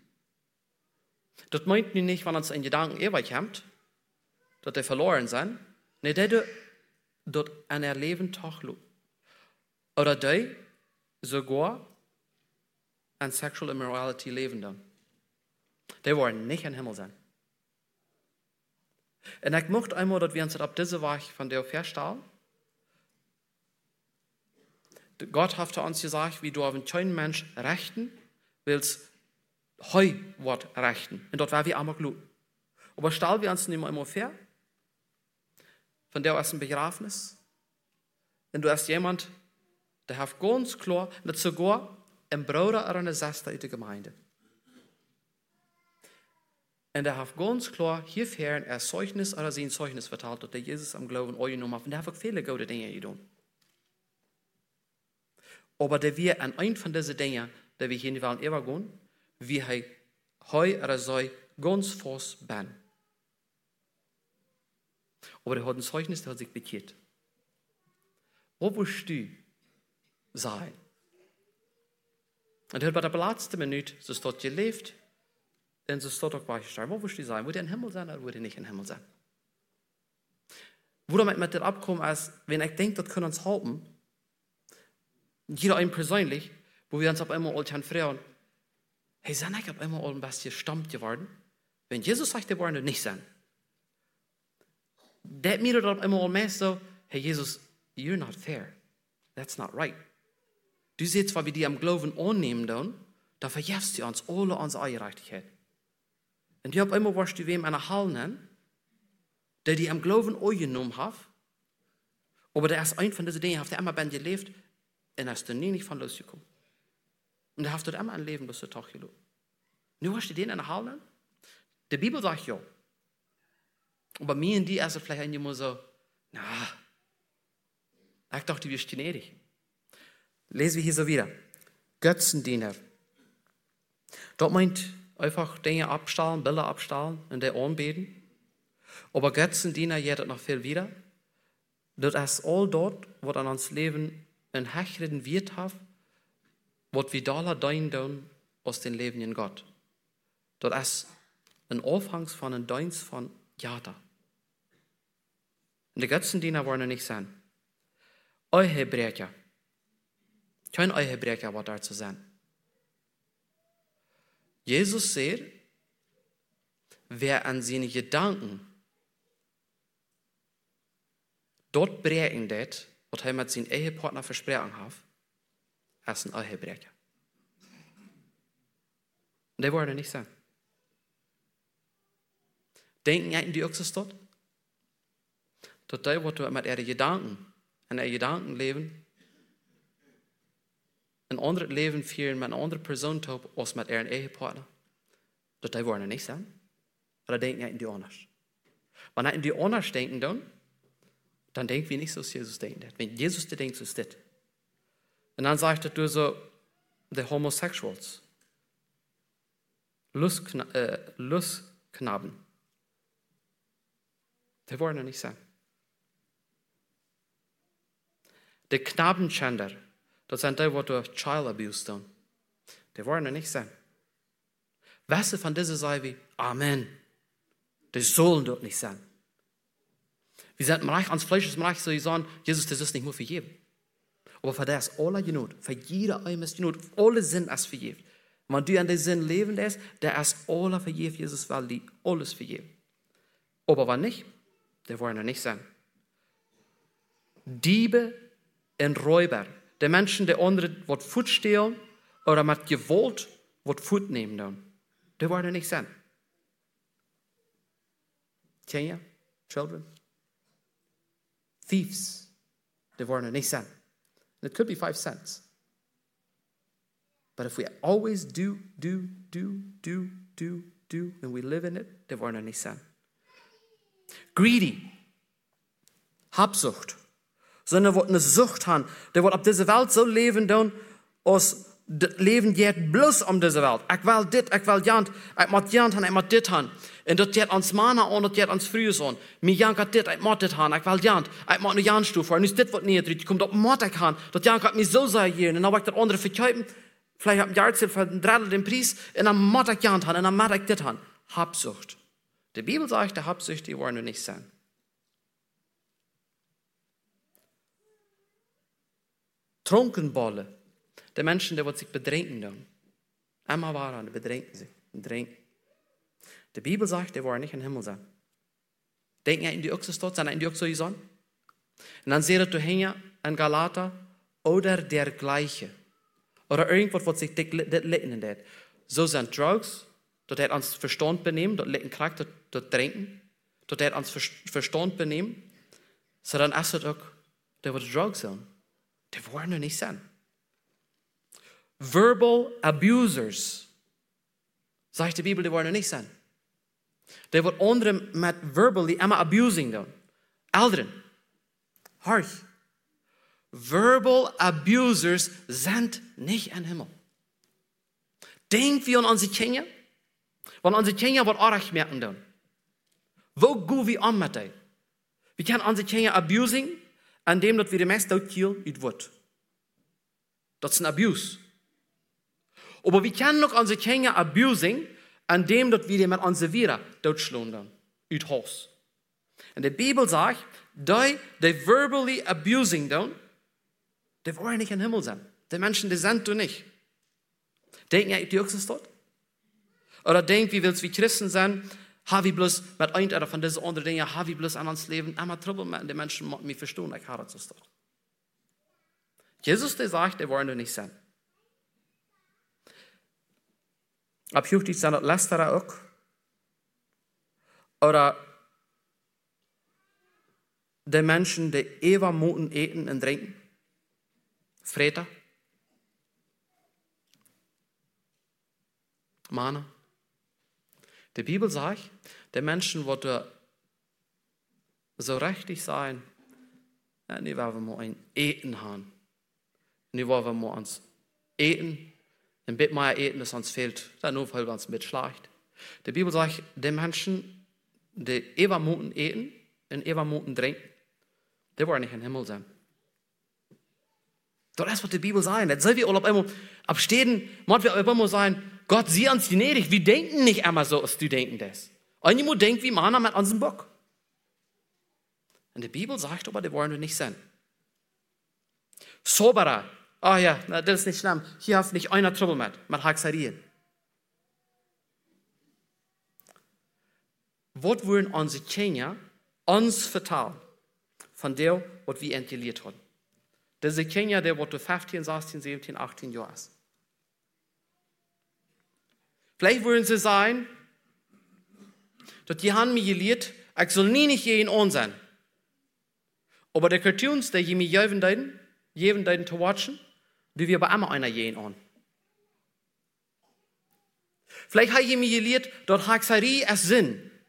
Das meint nicht, wenn uns ein Gedanken ewig haben, dass die verloren sind. Nee, die dort ein Erleben tachlu. Oder die sogar an Sexual Immorality leben dann. Die wollen nicht im Himmel sein. Und ich möchte einmal, dass wir uns ab diese Woche von der feststellen. Gott hat uns gesagt, wie du auf einen schönen Mensch rechten willst, heu wird rechten. Und dort war wir einmal gut. Aber stellen wir uns nicht immer fair? Von der ist ein Begräbnis. Und du hast jemand, der hat ganz klar, nicht sogar ein Bruder oder eine Schwester in der Gemeinde. Und er hat ganz klar hier fern ein Zeugnis oder sein Zeugnis verteilt, dass der Jesus am Glauben angenommen hat. Und der hat auch viele gute Dinge getan. Aber der wir an ein von diesen Dingen, die wir hier in die Welt übergehen, wie er heu oder so ganz fast bin. Aber der hat ein Zeugnis, der hat sich bekehrt. Wo willst du sein? Und er hat bei der letzten Minute, so steht gelebt, und so steht auch beigestellt. Wo willst du sein? Wo der im Himmel sein oder wo der nicht im Himmel sein? Wo damit mit dem Abkommen ist, wenn ich denke, das können uns helfen, jeder einen persönlich, wo wir uns auf einmal all fragen, hey, sind ich auf einmal all ein bisschen stammt geworden? Wenn Jesus sagt, der wollen nicht sein. Der mir dann auf einmal mehr so, hey Jesus, you're not fair. That's not right. Du siehst, weil wir die am Glauben annehmen, da verjährst du uns alle unsere Gerechtigkeit. Und die auf einmal wirst du wem eine Hall nennen, der die am Glauben angenommen hat, aber der ist ein von diesen Dingen, der immer bei dir lebt, und hast du nie nicht von losgekommen. Und da hast du immer ein Leben, das du Tag gelobt. Nun hast du den in der Halle. Die Bibel sagt ja. Und bei mir und die ist es vielleicht immer so, ich dachte, wir stehen ewig. Lesen wir hier so wieder. Götzendiener. Dort meint einfach Dinge abstahlen, Bilder abstahlen und der anbeten. Aber Götzendiener geht noch viel wieder. Das ist all dort, was an uns Leben ein hecheren Wert hat, was wir da tun aus dem Leben in Gott. Das ist ein Anfangs von einem Dienst von Jata. Und die Götzendiener wollen nicht sein. Euer Hebräer. Kein euer Hebräer wird da zu sein. Jesus sagt, wer an seine Gedanken dort brechen det, was er mit seinem Ehepartner versprochen hat, ist ein Ehebrecher. Und der wollte nicht sein. Denken die auch so dort? Dass die, was du mit ihren Gedanken, in ihren Gedanken leben, ein anderes Leben führen mit einer anderen Person als mit ihren Ehepartner, dass die wollen nicht sein. Oder denken in die anders? Wenn in die anders denken dann denken wir nicht so, als Jesus denkt. Wenn Jesus dir denkt, so ist das. Und dann sagt er, du so, die Homosexuals, Lustknaben, die wollen ja nicht sein. Die Knabenschänder, das sind die, die durch Child Abuse tun. Die wollen ja nicht sein. Weißt du, von dieser sagen wie, Amen. Die sollen dort nicht sein. Wir sind reich ans Fleisch, ist reich, so ich sagen, Jesus, das ist nicht nur für jeden. Aber für das alle genut, für jeder einem ist genut, alle sind es vergeben. Wenn du an den Sinn leben lässt, der ist alle vergeben, Jesus, weil die alles vergeben. Aber wenn nicht, der wollen ja nicht sein. Diebe und Räuber, die Menschen, die andere was Food stehlen oder mit Gewalt was Food nehmen, die wollen ja nicht sein. Kinder, children, thieves, die wollen ja nicht sein. And it could be 5 cents. But if we always do, and we live in it, die wollen ja nicht sein. Greedy, Habsucht, sondern die eine Sucht haben, die auf dieser Welt so leben, als das Leben geht bloß um diese Welt. Ich will dit, ich will jant, ich muss jant haben, ich muss dit haben. Und das geht ans Mana an, das geht ans Frühes an. Mir jankt dit, ich muss dit haben, ich will jant, ich muss eine Janstufe, und ist dit, was nicht drin, kommt auf Mord, ich kann, das jankt mich so sehr hier, und dann habe ich das andere verkaufen, vielleicht habe ich ein Jahr für ein Drittel den Preis, und dann muss ich jant haben, und dann muss ich dit haben. Habsucht. Die Bibel sagt, die Habsucht, die wollen wir nicht sein. Trunkenbolle. Die Menschen, die sich bedrängen. Einmal waren, die bedrängen sich und drängen. Die Bibel sagt, die wollen nicht im Himmel sein. Denken in die Ochse dort, sind in die Ochse gesandt. Und dann seht ihr hier in Galater, oder dergleiche. Oder irgendwas, was sich das litten in das. So sind Drugs, dort hat uns Verstand benehmen, dort litten Kraft, dort trinken, dort hat uns Verstand benehmen. So dann ist es auch, die was Drugs sind. Die wollen nicht sein. Verbal abusers. Sagt die Bibel, die wollen nicht sein. Die wollen andere mit verbally immer abusing tun. Älteren. Horch. Verbal abusers sind nicht im Himmel. Denkt wir an unsere Kinder? Weil unsere Kinder was auch merken tun. Wo gehen wir an mit denen? Wir können unsere Kinder abusing, indem wir die meiste Kiel ut wird. Das ist ein Abuse. Aber wir können noch unsere Kinder abusing, indem wir die mit unseren Viren totschlagen, ut Haus. Und die Bibel sagt, die verbally abusing tun, die wollen nicht im Himmel sein. Die Menschen, die sind du nicht. Denken ja, die Ochse dort? Oder denken, wie willst du wie Christen sein? Habe ich bloß mit ein oder von diesen anderen Dingen, habe ich bloß an uns Leben immer Trouble mit den Menschen, die mich verstehen, ich habe das dort. Jesus, der sagt, die wollen du nicht sein. Ab hier sind das Lästerer auch. Oder die Menschen, die ewig Moten eten und trinken. Freter. Mana. Die Bibel sagt, die Menschen, die so richtig sein, die wollen wir ein Eten haben. Die wollen wir uns eten. Ein bisschen mehr eten, das uns fehlt. Dann nur, weil wir uns mit schlecht. Die Bibel sagt, die Menschen, die ewig Moten eten und ewig Moten trinken, die wollen nicht im Himmel sein. Das ist, was die Bibel sagt. Das soll wir alle auf einmal abstehen, muss wir auf einmal sagen, Gott, sieh uns gnädig. Wir denken nicht einmal so, als du denken das. Einmal denkt wie Mana mit unserem Bock. Und die Bibel sagt aber, die wollen wir nicht sein. Soberer. Ah ja, das ist nicht schlimm. Hier hat nicht einer Trouble mit Haxerien. Was wollen unsere Kinder uns vertrauen von dem, was wir entgelehrt haben? Diese Kinder, die 15, 16, 17, 18 Jahre ist. Vielleicht wollen sie sagen, dass die haben mir gelehrt, ich soll nie nicht jeden an sein. Aber die Cartoons, die mir geben deuten zu watchen, die wir aber immer einer jeden an. Vielleicht habe ich mir gelehrt, dass Haxerie es Sinn,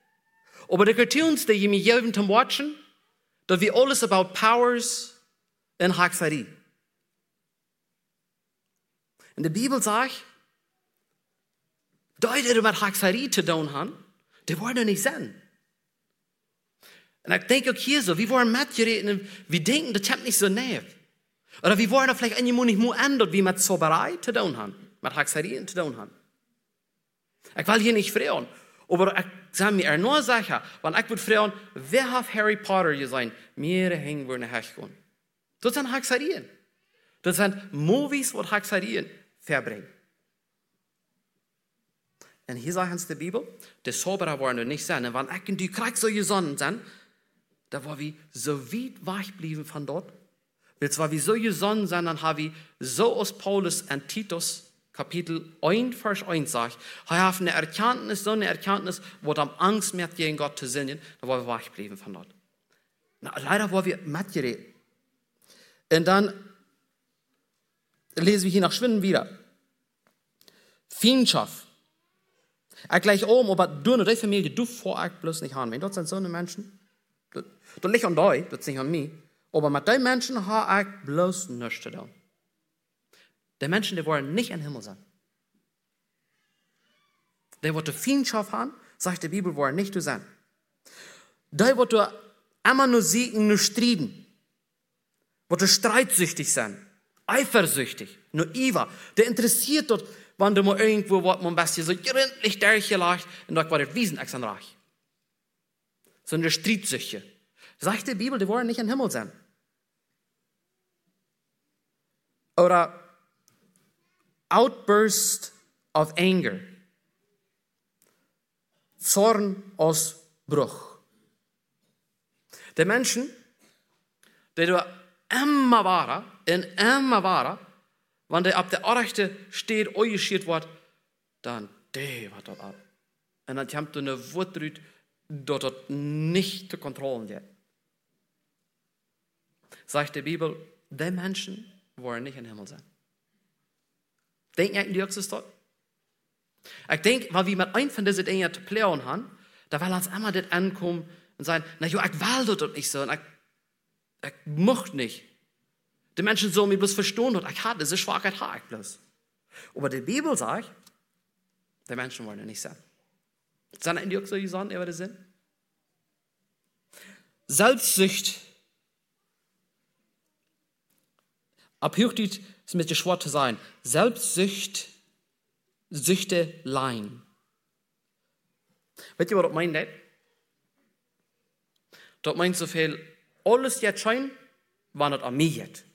Aber die Cartoons, die ich mir jeden Tag watchen, da wie alles about powers und Hexerei. In der Bibel sagt, die mit Hexerei zu tun haben, die wollen nicht sehen. Und ich denke auch hier so, wir wollen mitgereden und wir denken, das kommt nicht so näher. Oder wir wollen vielleicht einmal nicht mehr ändern, wie mit Zauberei zu tun haben, mit Hexerei zu tun haben. Ich will hier nicht fragen, aber ich sage mir nur sicher, wenn ich würde fragen, wer hat Harry Potter gesehen? Mehrere hängen würden herkommen. Das sind Hexerien. Das sind Movies, die Hexerien verbringen. Und hier sagt uns die Bibel, die Zauberer wollen nicht sein. Und wenn ich in die Krieg so gesonnen sind, da war wir so weit weggeblieben von dort. Weil zwar wir so gesonnen sind, dann haben wir so aus Paulus und Titus, Kapitel 1, Vers 1 sagt, wir haben eine Erkenntnis, wo dann Angst mehr gegen Gott zu sehen, da waren wir weggeblieben von dort. Na, leider waren wir mitgeredet. Und dann lesen wir hier nach Schwinden wieder. Feindschaft. Ich gleich oben, aber du und deine Familie, du vor ich bloß nicht haben. Wenn dort sind so eine Menschen, das liegt an euch, das ist nicht an mich. Aber mit den Menschen habe ich bloß nichts zu tun. Die Menschen, die wollen nicht in den Himmel sein. Die, die Feindschaft haben, sagt die Bibel, wollen nicht sein. Die, die immer nur siegen, nur streiten, die streitsüchtig sind, eifersüchtig, nur Iva, der interessiert dort, wenn du mal irgendwo was man best so gründlich durchgelegt und dort war der Wiesen extra reich. So eine Streitsüchte. Sagt die Bibel, die wollen nicht im Himmel sein. Oder Outburst of anger. Zornausbruch. Die Menschen, die da immer waren, wenn der ab der Orechte steht, eingeschiert wird, dann der wird dort ab. Und dann kommt eine Wut drüt, dort nicht zu kontrollieren wird. Sagt die Bibel, die Menschen wollen nicht im Himmel sein. Denken eigentlich, das ist dort? Ich denke, weil wir mit einem von diesen Dingen zu planen haben, da will uns immer das ankommen und sagen, na jo, ich will das nicht so, und ich möchte nicht. Die Menschen sollen mich bloß verstehen, und ich habe diese Schwachheit, habe ich bloß. Aber die Bibel sagt, die Menschen wollen nicht sein. Sind eigentlich auch so die Sachen, die das sind? Selbstsucht. Abhüchtigt ist mit dem schwer zu sein. Selbstsucht, Süchteleien. Wisst ihr, was das meint? Das meint so viel, alles jetzt scheint, wann das an mir geht.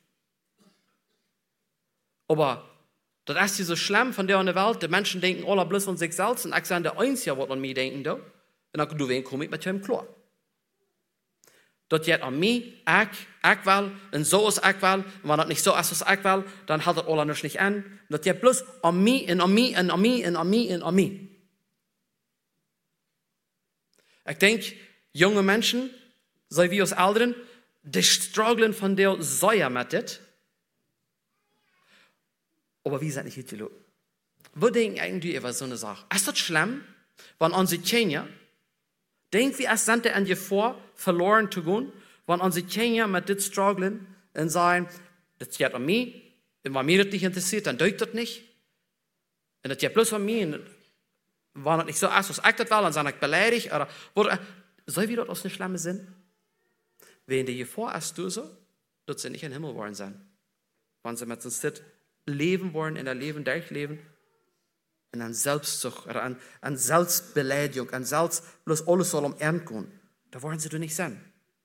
Aber das ist hier so schlimm von der in der Welt, die Menschen denken alle bloß an sich selbst und ich bin der Einzige, was an mich denken da. Und dann komme ich mit dem klar. Das geht an mich, ich will, und so ist ich will, und wenn das nicht so ist, was ich will, dann hält das alle nicht an. Und das geht bloß an mich, und an mich, und an mich, und an mich, und an mich. Ich denke, junge Menschen, so wie uns Älteren, die strugglen von der Säure mit das. Aber wie sind nicht hier los? Wir denken eigentlich über so eine Sache. Ist das schlimm, wenn unsere Kinder, denken wir, es sind an dir vor, verloren zu gehen, wenn unsere Kinder mit das strugglen und sagen, das geht an mich, und wenn mir das nicht interessiert, dann tue ich das nicht. Und das geht bloß an mich, und wenn das nicht so ist, was ich das will, dann sage ich beleidigt, oder soll wie das aus einem schlimmen Sinn? Wenn die hier vor ist, du so, dass sie nicht in den Himmel wollen sein. Wenn sie mit uns das leben wollen, in der Leben durchleben, und an Selbstsucht, oder an Selbstbeleidigung, an Selbst, bloß alles soll Ernst gehen. Da wollen sie doch nicht sein.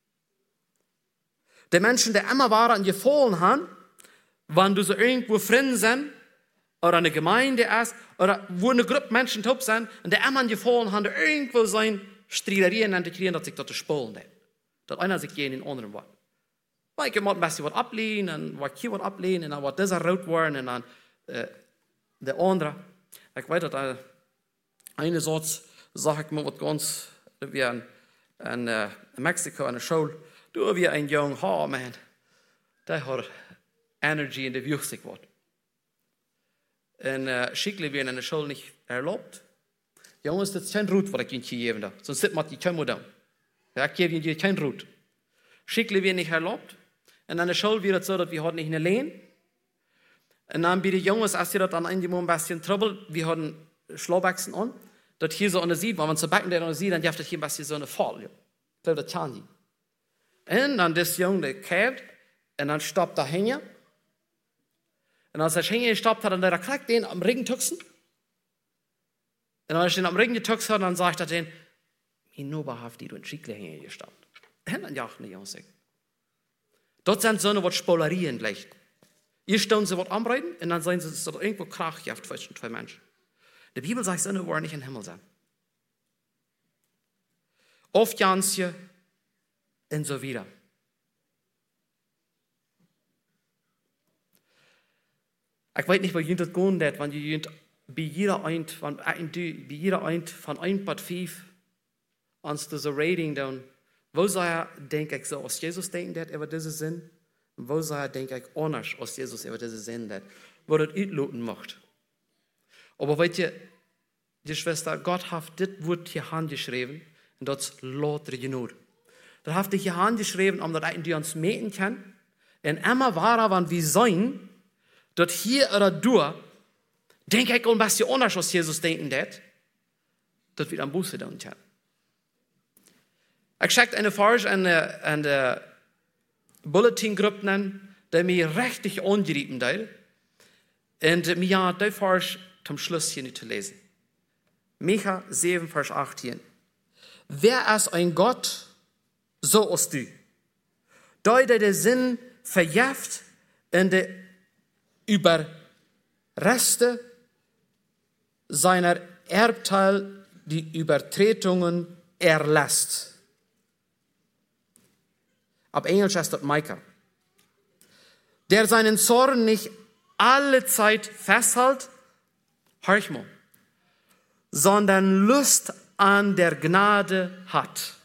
Die Menschen, die immer waren und gefallen haben, wenn du so irgendwo Freunde sind, oder eine Gemeinde ist, oder wo eine Gruppe Menschen top sind, und die immer gefallen haben, die irgendwo sein Streiterien und die kriegen, dass sich dort spolen. Dat einer sich gegen den anderen wat. Maar ik moet best wat ablehnen, en wat hier wat ablehnen, en dan wat deze rood worden, en dan de andere. Ik weet dat eine soort, zag ik me wat ganz, wie in Mexico in de school, toen weer een jong, oh man, die had energy in de wuchtig wordt. En schickelijk weer in de school niet erlaubt. Jongens, dat is geen roet wat ik je gegeven heb. Sonst zit man die kein modern. Ja, ik geef je geen roet. Schicklich wird nicht erlaubt. Und an der Schule wird es so, dass wir heute nicht eine Lehn. Und dann bei den Jungs, als sie das dann irgendwie ein bisschen Trouble, wir hatten Schlauwachsen an, dass hier so eine sieht, wenn man zu backen der sieht, dann darf das hier ein bisschen so eine Fall. Ja. Das kann sie. Und dann das Junge, der kämpft, und dann stoppt er hängen. Und als er hängen gestoppt hat, dann kriegt den am Regen tuxen. Und als er den am Regen getuxt hat, dann sagt er den, ich nur behaft, die du in Schickle hängen gestoppt. Und dann jagt nicht aus. Dort sind so eine Spolarien gleich. Ihr stellen sie was anbreiten, und dann sehen sie, dass da irgendwo Krach jaft zwischen zwei Menschen. Die Bibel sagt, so eine wollen nicht im Himmel sein. Oft Jansje und so wieder. Ich weiß nicht, was ihr das gehen wird, wenn ihr bei jeder ein von ein Part 5 ans das Rating dann, wo sei denke ich so, aus Jesus denken wird über diese Sinn, und wo sei denke ich anders, aus Jesus über diese Sinn wird, wo das uitloten macht. Aber weißt ihr, die Schwester, Gott hat das Wort hier handgeschrieben, und das lauter genug. Das hat hier handgeschrieben, um das die uns meten kann, und immer wahrer, wenn wir sein, dass hier oder da, denke ich, ein bisschen anders, als Jesus denken wird, dass wir am Buße tun können. Ich schaue eine Farge an der Bulletin-Gruppe, die mir richtig angerieben hat. Und mir hat die Farge zum Schluss hier nicht zu lesen. Micha 7, Vers 18. Wer ist ein Gott, so ist du? Der den Sinn verjährt und die Überreste seiner Erbteil die Übertretungen erlässt. Auf Englisch heißt das Micah. Der seinen Zorn nicht alle Zeit festhält, hör mal, sondern Lust an der Gnade hat.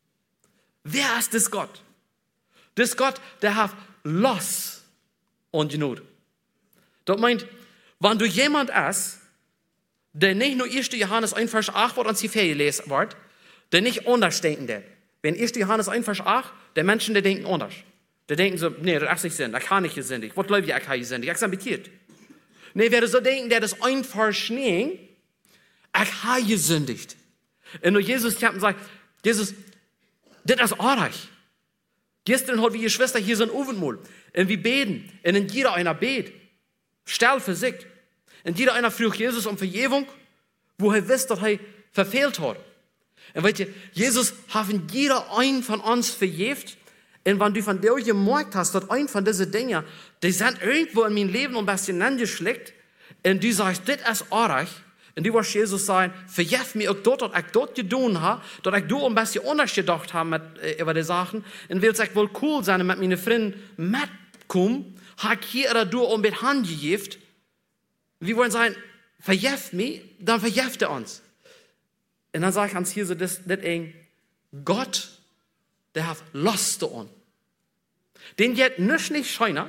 Wer ist das Gott? Das Gott, der hat Lust und Gnade. Das meint, wenn du jemand ist, der nicht nur 1. Johannes 1, Vers 8 wird uns die Ferien lesen wird, der nicht anders denken wird. Wenn 1. Johannes 1, Vers 8, der Menschen, die denken anders. Die denken so, nee, das ist nicht Sinn, das kann nicht gesündigt. Was glaube ich, ich habe gesündigt? Ich habe ambitiert. Nee, wer so denken, der das einfach schneen, ich habe gesündigt. Und nur Jesus kommt und sagt, Jesus, das ist artig. Gestern hat wie ihr Schwester hier so ein Ofenmol. Und wir beten. Und in jeder einer bet. Stell für sich. Und jeder einer fragt Jesus um Vergebung, wo er wisst, dass er verfehlt hat. Und weißt ihr, Jesus hat jeder einen von uns vergebt. Und wenn du von dir gemerkt hast, dass ein von diesen Dingen, die sind irgendwo in meinem Leben ein bisschen angeschleckt, und du sagst, das ist artig, und du wirst Jesus sagen, vergib mir auch dort, dass ich dort getan habe, dass ich dort ein bisschen anders gedacht habe über die Sachen, und will es wohl cool sein, mit meinen Freunden mitkommen, habe ich hier oder dort ein bisschen Hand gegeben. Wir wollen sagen, vergib mir, dann vergibt er uns. Und dann sage ich uns hier so, das eng, Gott, der hat Lust an. Den geht nicht scheiner,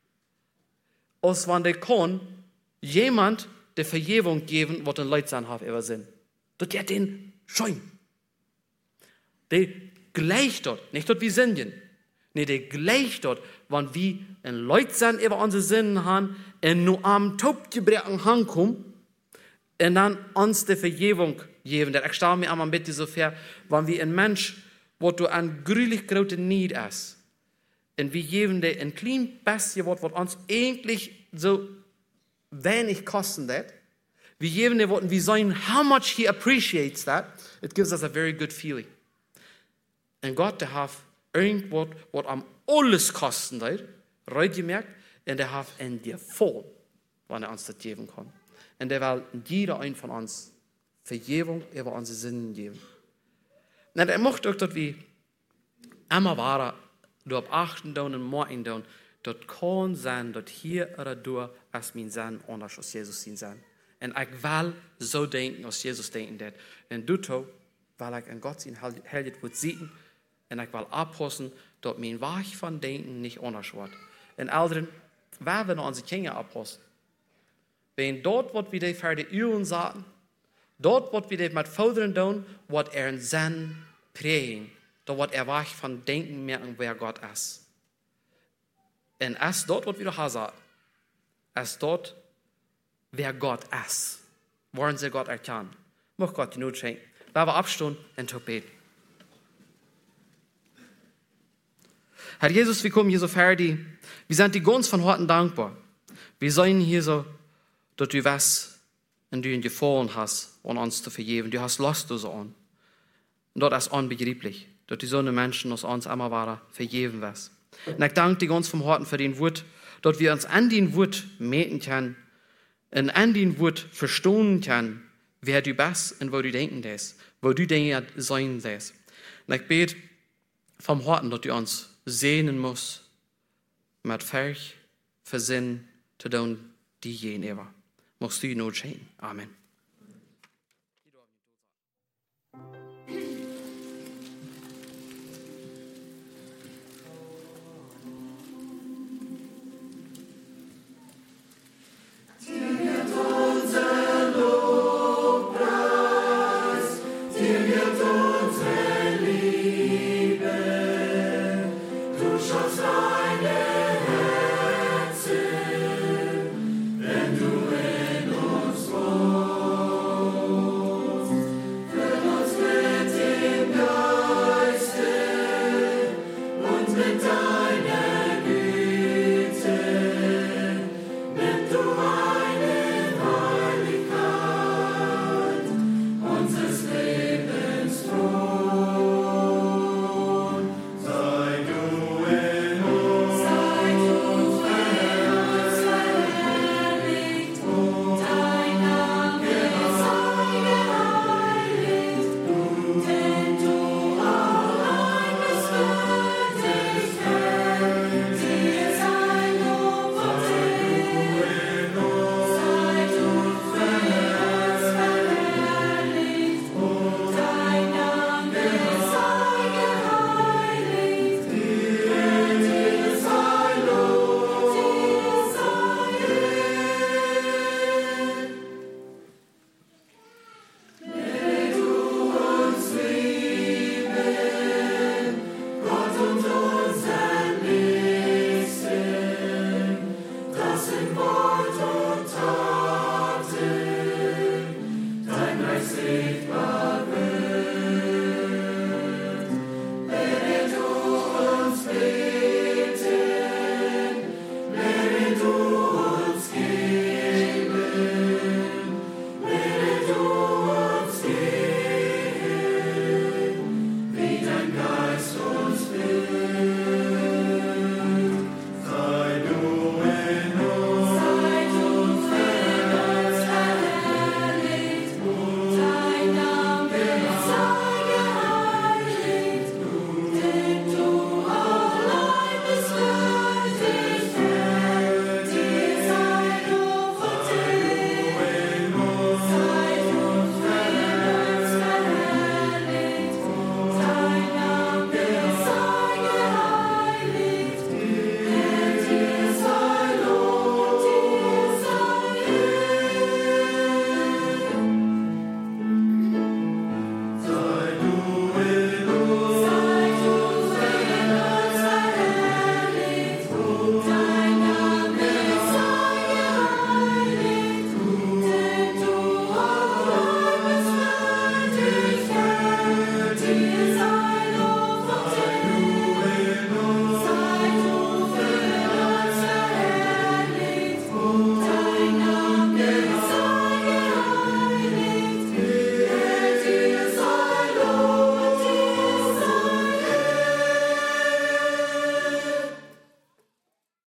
als wenn der kann jemand der Vergebung geben, was den Leuten sein hat über Sinn. Das geht den schein. Der gleicht dort, nicht dort wie Sünden. Nee, der gleicht dort, wenn wir ein Leute sind über unsere Sinnen haben, und nur am Taubgebrechen hankommen, und dann uns die Vergebung geben. Ich stelle mir einmal bitte so vor, wenn wir ein Mensch, wo du ein grülich große Need ist, und wir geben dir ein klein bisschen, was uns eigentlich so wenig kosten wird, wir geben dir, was wir sagen, how much he appreciates that, it gives us a very good feeling. Und Gott, der hat irgendwas, was am alles kosten wird, gemerkt, und der hat in dir voll, wenn er uns das geben kann. Und der will jeder ein von uns Vergebung über unsere Sünden geben. Und er möchte auch, dass wir immer wahr darauf achten und morgen tun, das kann sein, dass hier oder da als mein Sinn anders als Jesus sein. Und ich will so denken, als Jesus denken wird. Und du tust, weil ich an Gott sein Heiligkeit wird sehen, und ich will abpassen, dass mein Weg von Denken nicht anders wird. Und Eltern, werden unsere Kinder abpassen. Wenn dort, was wir die für die Üben sagen, Dort wird wir das mit Vauderen tun, wird in Sinn prägen. Da wird wach von Denken merken, wer Gott ist. Und erst dort wird wieder gesagt, erst dort, wer Gott ist, wollen sie Gott erkennen. Möchte Gott die Not schenken. Wenn wir abstehen und beten. Herr Jesus, wir kommen hier so fertig. Wir sind dir ganz von Herzen dankbar. Wir sind hier so, dass du was und du ihn gefallen hast, um uns zu vergeben. Du hast Lust so an. Und das ist unbegreiflich, dass die so eine Menschen aus uns immer waren, vergeben was. Und ich danke dir ganz vom Herzen für den Wort, dass wir uns an den Wort meten können und an den Wort verstehen können, wer du bist und wo du denken lässt, wo du Dinge sein lässt. Und ich bete vom Herzen, dass du uns sehnen musst, mit Ferch, Versinn, zu tun, die jene war. Machst du not schenken. Amen. More.